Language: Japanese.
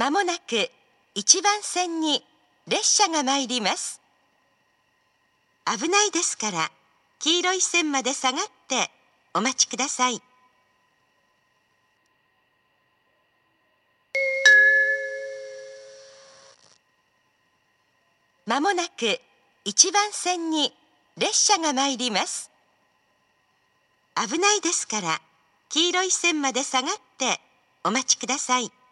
まもなく1番線に列車が参ります。危ないですから、黄色い線まで下がってお待ちください。まもなく1番線に列車が参ります。危ないですから、黄色い線まで下がってお待ちください。